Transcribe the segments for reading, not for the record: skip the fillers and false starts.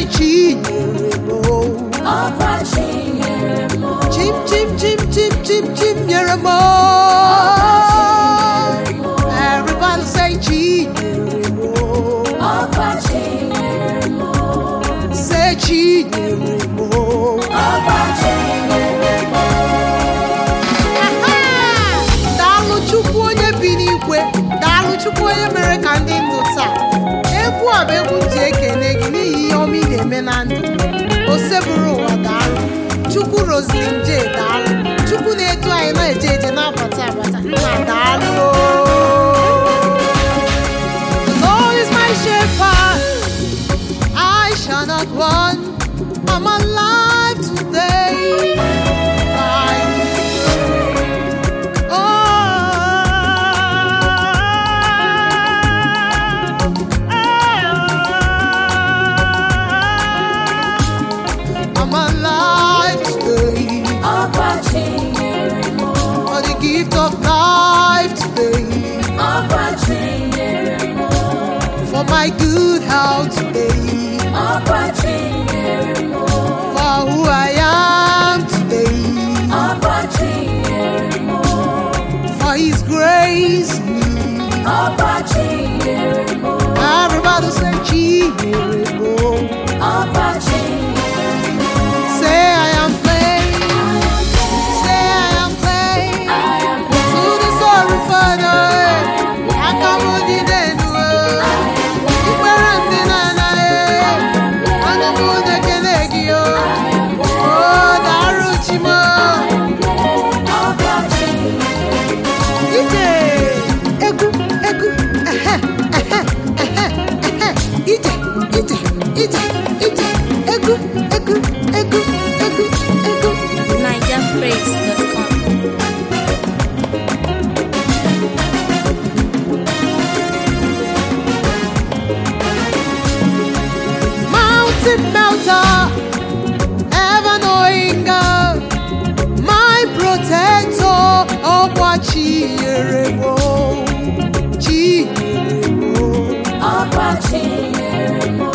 say Chinyeremo. Ọkwa Chinyeremo. Chim chim chim chim chim chim Nyeremo. Everybody say Chinyeremo. Ọkwa Chinyeremo. Say Chinyeremo. Ọkwa Chinyeremo. Daalụ Chukwu onye bi n'igwe, daalụ Chukwu onye mere ka ndị ndụ taa. Egwu a bụ egwu ji ekele gị n'ihi ihe ọma ị na-eme na ndụ. Osebụrụ ụwa daalụ. Chukwu Roslyn J daalụ. Chukwu na-edu anyị na-eje eje na-abata abata. Nna daalụ. The Lord is my shepherd, I shall not want. I'm alive today. By I'm alive today. Ọkwa Chinyeremo. For the gift of life today. Ọkwa Chinyeremo. For my good health today. Ọkwa Chinyeremo. For who I am today. Ọkwa Chinyeremo. For His grace in me. Ọkwa Chinyeremo. Everybody say Chinyeremo. Ọkwa Chinyeremo. Say I am playing. Say I am playing. To the sorry Father. I come with the dead world. You were in the night. And the moon that can egg you. Oh, Daruchimo. Ọkwa Chinyeremo. Ije. Egu, egu. Ije, ije, ije, ije. Egu, egu, egu, egu, egu. NigerPraise.com. Mountain melter, ever knowing God, my protector, Ọkwa Chinyeremo. Chinyeremo. Ọkwa Chinyeremo.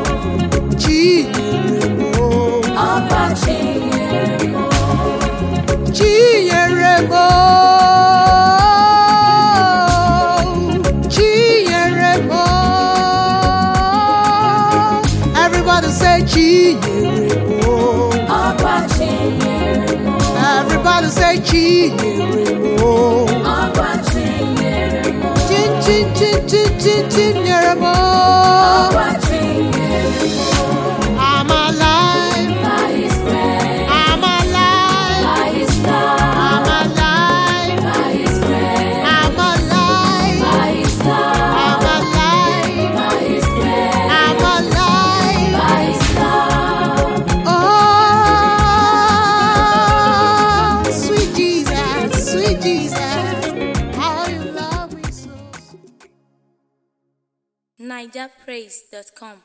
Chinyeremo. Ọkwa Chinyeremo. Chinyeremo. Chinyeremo. Everybody say Chinyeremo. Ọkwa Chinyeremo. Everybody say Chinyeremo. Ọkwa Chinyeremo. Chin chin chin chin chin Chinyeremo. Ọkwa Chinyeremo. I'm alive. By His grace. I'm alive. By His love. I'm alive. By His grace. I'm alive. By His love. I'm alive. By His grace. I'm alive. By His love. Oh, sweet Jesus, how you love me so. NigerPraise.com.